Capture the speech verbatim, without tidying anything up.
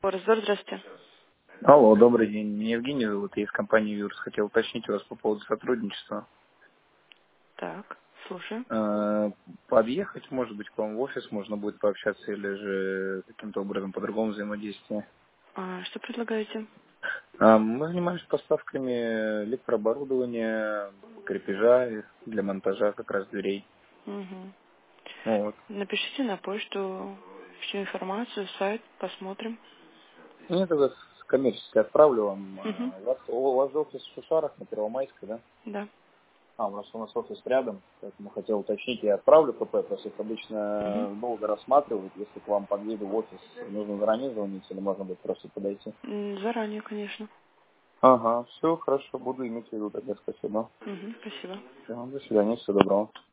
Форестдор, здравствуйте. Алло, добрый день. Меня Евгений зовут, я из компании Юрс. Хотел уточнить у вас по поводу сотрудничества. Так, слушаю. Э, Подъехать, может быть, к вам в офис можно будет пообщаться или же каким-то образом по-другому взаимодействие. А что предлагаете? А, Мы занимаемся поставками электрооборудования, крепежа для монтажа как раз дверей. Угу. Вот. Напишите на почту всю информацию, сайт, посмотрим. Ну, я тогда с коммерческой отправлю вам. Угу. А, У вас, у вас же офис в Шушарах на Первомайской, да? Да. А, у нас у нас офис рядом, поэтому хотел уточнить, я отправлю ПП, просто их Угу. обычно долго рассматривают, если к вам подъеду в офис, нужно заранее звонить или можно будет просто подойти. Заранее, конечно. Ага, все хорошо, буду иметь в виду тогда, спасибо. Угу. Спасибо. Всё, до свидания, всего доброго.